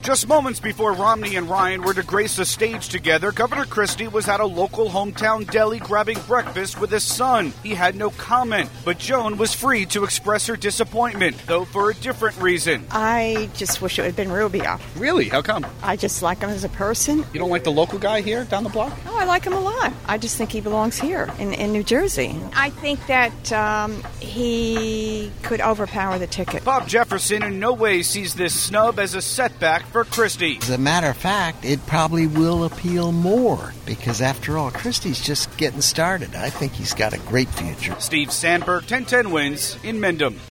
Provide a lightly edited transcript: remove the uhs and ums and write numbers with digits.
Just moments before Romney and Ryan were to grace the stage together, Governor Christie was at a local hometown deli grabbing breakfast with his son. He had no comment, but Joan was free to express her disappointment, though for a different reason. I just wish it had been Rubio. Really? How come? I just like him as a person. You don't like the local guy here down the block? Oh, I like him a lot. I just think he belongs here in New Jersey. I think that he could overpower the ticket. Bob Jefferson in no way sees this snub as a setback for Christie. As a matter of fact, it probably will appeal more because, after all, Christie's just getting started. I think he's got a great future. Steve Sandberg, 1010 Wins in Mendham.